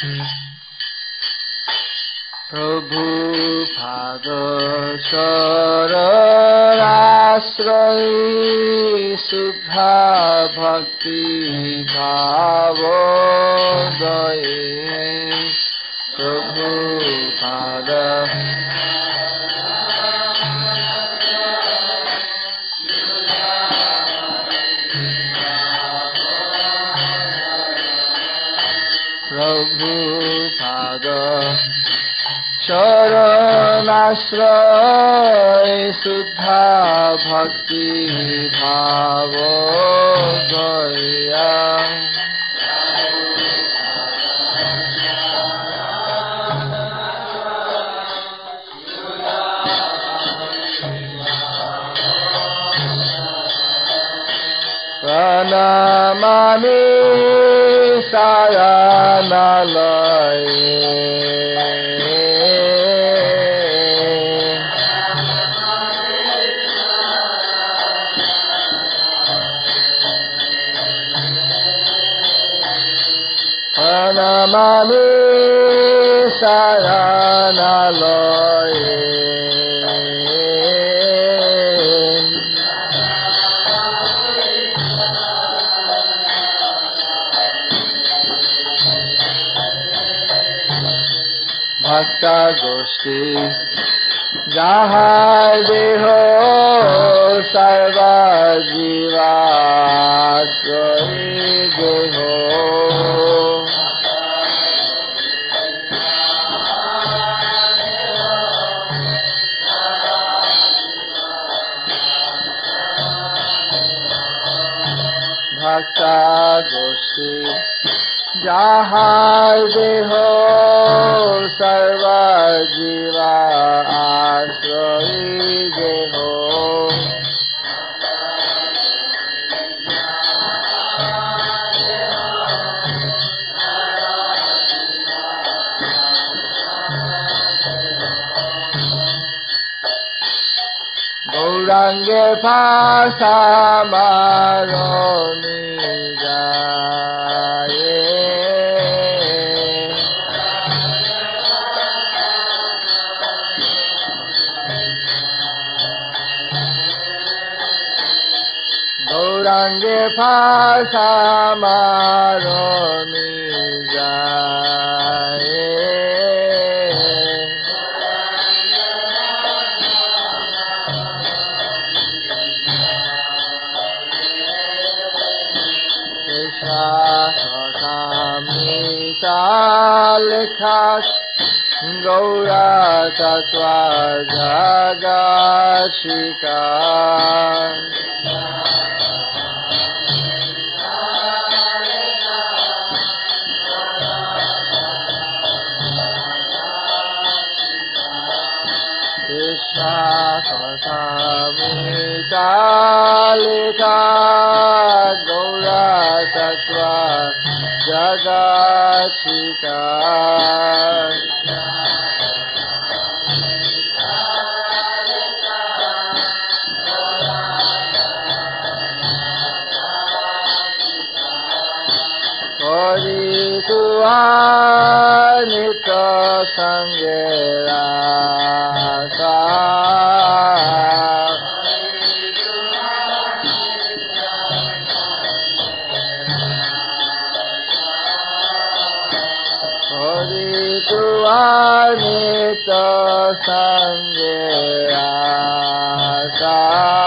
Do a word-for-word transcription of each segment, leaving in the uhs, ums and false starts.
প্রভু পাদ চরণাশ্রয় শুদ্ধা ভক্তি ভাব দয়ে প্রভু পাদ প্রভু পাদ চরণাশ্রয় শুদ্ধা ভক্তি ভাব দয়া প্রণামামি শরণালয়ে প্রণামামি শরণালয়ে ভক্ত গোষ্ঠী যাহার দেহ সর্বজীবাশ্রয়ী দেহ ভক্ত গোষ্ঠী যাহার দেহ সর্বজীবা আশ্রয়ী দেহ গৌরাঙ্গে ভাষা মারণী যায় গৌরাঙ্গে ভাষা মারণী যায় লেখা গৌরা তত্ত্ব জগৎশিকা কৃষ্ণা কথামিতা লেখা গৌরা তত্ত্ব জগৎশিকা করি তুয়া নিত্য সঙ্গের আশা করি তুয়া নিত্য সঙ্গের আশা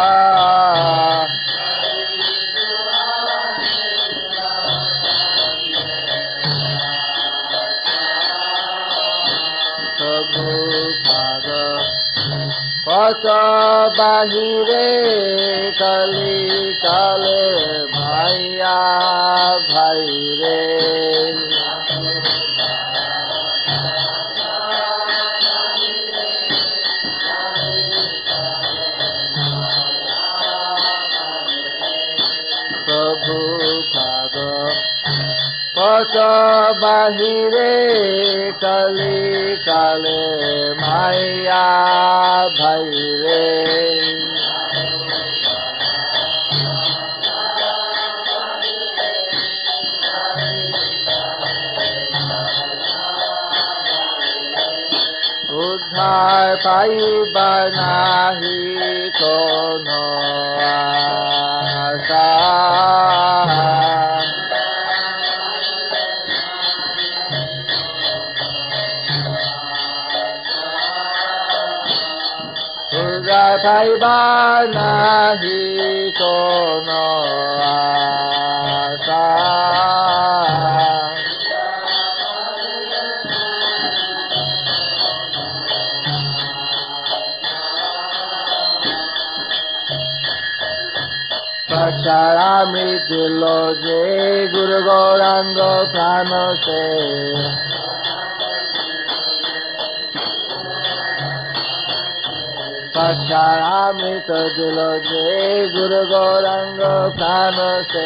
পথ বাহিরে কলি কালে ভাইয়া ভাইরে প্রভু পাদ পথ বাহিরে কলি কালে মাইয়া ভাইরে उद्धार पाइबा नाही कोनो आशा उद्धार पाइबा नाही कोनो आशा पचारामि दिलो जे गुरु गौरांग प्राण से पचारामि तो दिलो जे गुरु गौरांग प्राण से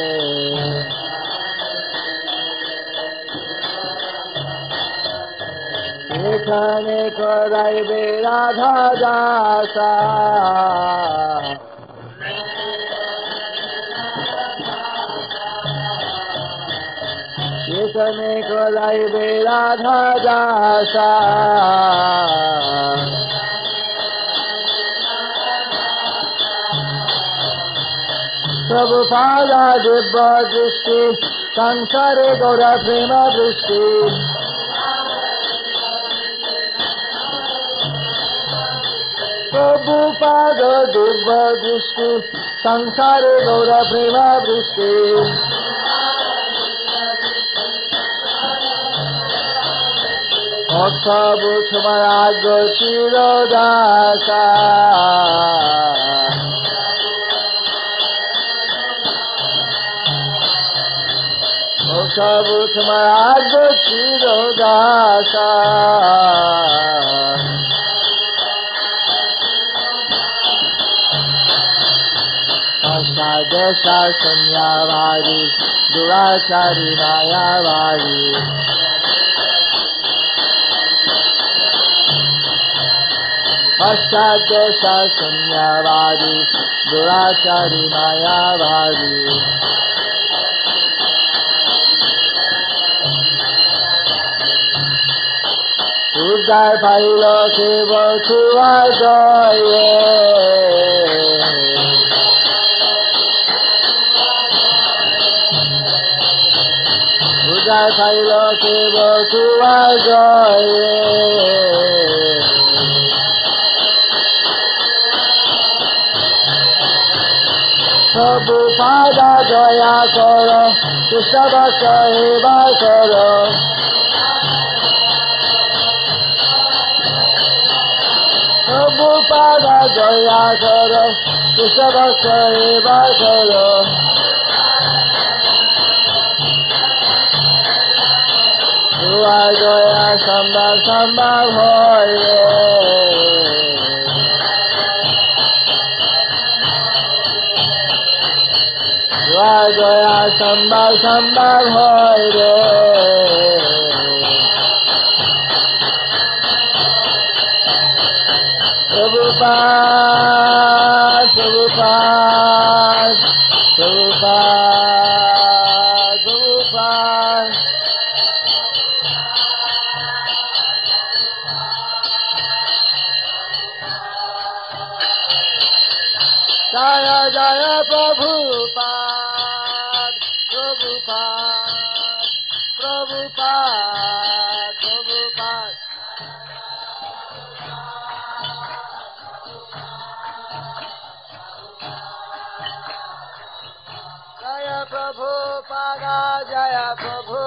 एखाने कराइबे राधा दासा एखाने कराइबे राधा दासा प्रभुपादा दिव्य दृष्टि संसारे गौर प्रेम दृष्टि प्रभुपादा दिव्य दृष्टि संसारे गौर प्रेम दृष्टि अक्षभूत महाराज चिरदासा अक्षभूत महाराज चिरदासा अष्टादशा शून्यवादी दुराचारी मायावादी अष्टादशा शून्यवादी दुराचारी मायावादी उद्धार पाइल केवल छुआ जये उद्धार पाइल केवल छुआ जये प्रभुपादा दया कर कृष्ण सेवा कर प्रभुपादा दया कर कृष्ण सेवा कर दुआ दया संभव संभव होय दुआ दया संभव संभव होय रे Prabhupada, Prabhupada, Prabhupada, Prabhupada. Jaya Jaya Prabhupada, Prabhupada, Prabhupada, Prabhupada. Jaya Prabhupada, Jaya Prabhupada.